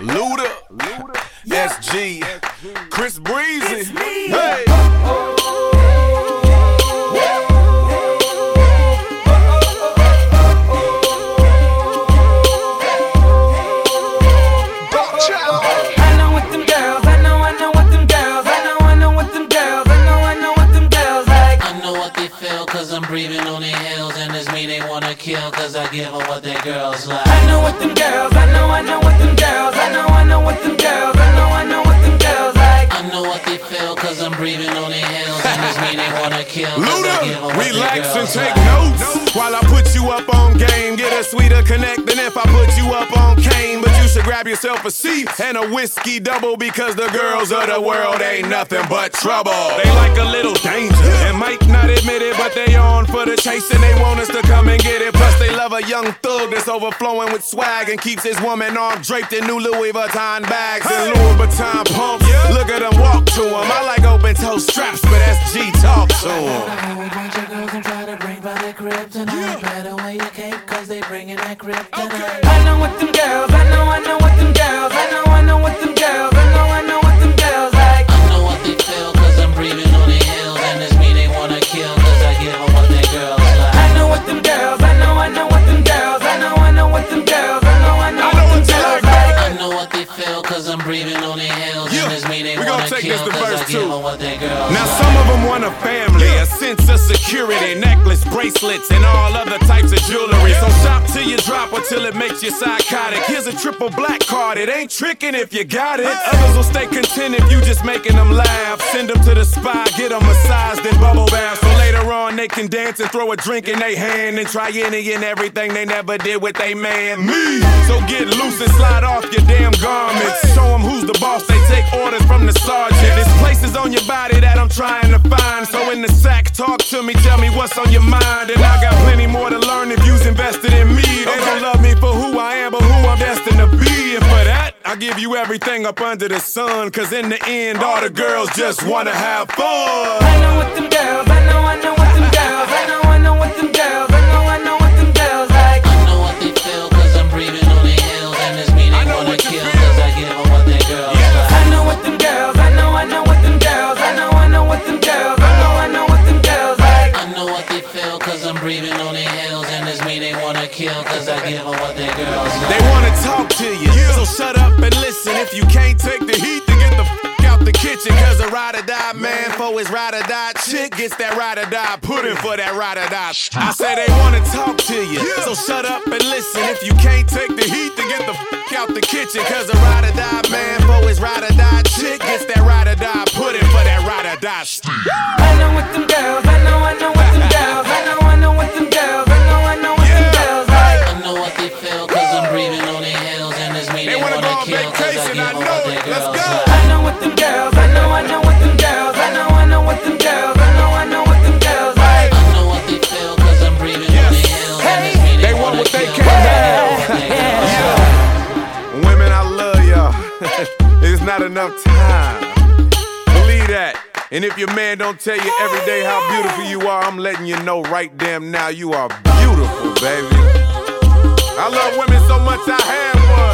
Luda, SG, Chris Breezy. Hey. Cause I'm breathing on their heels, and it's me they wanna kill, cause I give them what their girls like. I know what them girls, I know what them girls, I know what them girls, I know what them girls like. I know what they feel, cause I'm breathing on their heels, and it's me they wanna kill, cause Luda, I give them what relax their and girls take like. notes while I put you up on game. Get a sweeter connect than if I put you up on cane. But you should grab yourself a seat and a whiskey double, because the girls of the world ain't nothing but trouble. They like a little danger and might not admit it, but they on for the chase and they want us to come and get it. Plus they love a young thug that's overflowing with swag and keeps his woman arm draped in new Louis Vuitton bags and Louis Vuitton pumps. Look at them walk to them. I like open toe straps, but SG talk to them. A whole bunch of girls and try to bring by their crib tonight. Better wear your cape, cause they bringing that crib tonight. I know what them girls, I know what them girls, I know what them girls, I know what them girls like. I know what they feel, cause I'm breathing on their heels, and it's me they wanna kill, cause I give them what their girls like. I know what them girls, I know what them girls, I know what them girls, I know what them girls like. I know what they feel, cause I'm breathing on their heels, and it's me they wanna kill, cause I give them what their girls like. Now some of them want a family, a sense of security, necklace, bracelets, and all other types of jewelry. So shop till you drop or till it makes you psychotic. Here's a triple black card, it ain't tricking if you got it. Others will stay content if you just making them laugh. Send them to the spa, get them massaged and bubble bath, so later on they can dance and throw a drink in their hand and try any and everything they never did with they man. Me! So get loose and slide off your damn garments. Show them who's the boss, they take orders from the sergeant. There's places on your body that I'm trying to find, so in the sack, talk to me, tell me what's on your mind. And I got plenty more to learn if you's invested in me. They don't love me for who I am, but who I'm destined to be. And for that, I give you everything up under the sun, cause in the end, all the girls just wanna have fun. I know what them girls, I know what them girls, I know what them girls, I know what them girls like. I know what they feel, cause I'm breathing on their heels, and it's me they wanna kill, cause I give them what their girls like. I know what them girls, I know what them girls, I know what them girls, I know what them girls like. I know what they feel, cause I'm breathing on their heels, and it's me they wanna kill, cause I give them what their girls like. They wanna talk to you, so shut up and listen. If you can't take the heat, then get the out the kitchen, cause a ride or die man for his ride or die chick gets that ride or die pudding for that ride or die. I say they wanna talk to you, so shut up and listen. If you can't take the heat, then get the out the kitchen, cause a ride or die man for his ride or die chick gets that ride or die pudding for that ride or die. I know what them girls, I know what them girls, I know what them girls, I know what them girls like. I know what they feel, cause I'm breathing on their heels, and it's me they wanna kill, cause I give them what their girls like. I know what them girls, I know what them girls, I know what them girls, I know what them girls like. I know what they feel, cause I'm breathing on their heels, and it's me they want what they kill, cause I give them what their girls like. Women, I love y'all. There's not enough time. Believe that. And if your man don't tell you every day how beautiful you are, I'm letting you know right damn now you are beautiful, baby. I love women so much I have one.